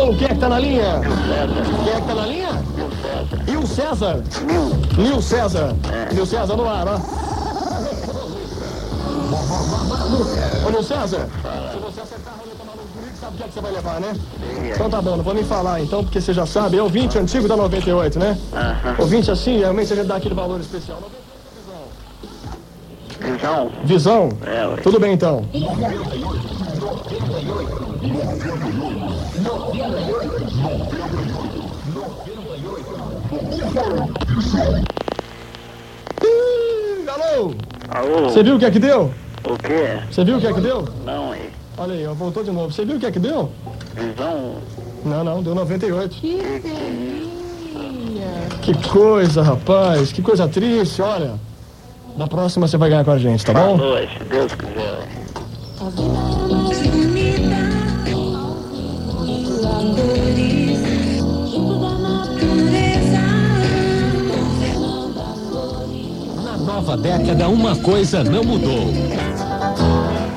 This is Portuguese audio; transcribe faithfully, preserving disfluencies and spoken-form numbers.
Alô, quem é que tá na linha? Quem é que tá na linha? Nil César. Nil César. Nil César no ar, ó. Ô, Nil César, se você acertar a roleta maluca comigo, sabe o que é que você vai levar, né? Então tá bom, não vou nem falar então, porque você já sabe, é ouvinte antigo da noventa e oito, né? Aham. Ouvinte assim, realmente a gente dá aquele valor especial. Visão? Visão? É, ué. Tudo bem então. Ih, alô? Alô? Você viu o que é que deu? O quê? Você viu o que é que deu? Não, aí. Olha aí, ó, voltou de novo. Você viu o que é que deu? Visão? Não, não, deu noventa e oito. Que delícia. Que coisa, rapaz. Que coisa triste, olha. Na próxima você vai ganhar com a gente, tá bom? Falou, se Deus quiser. A vida é mais bonita aos flores, junto da natureza, governando as flores. Na nova década, uma coisa não mudou.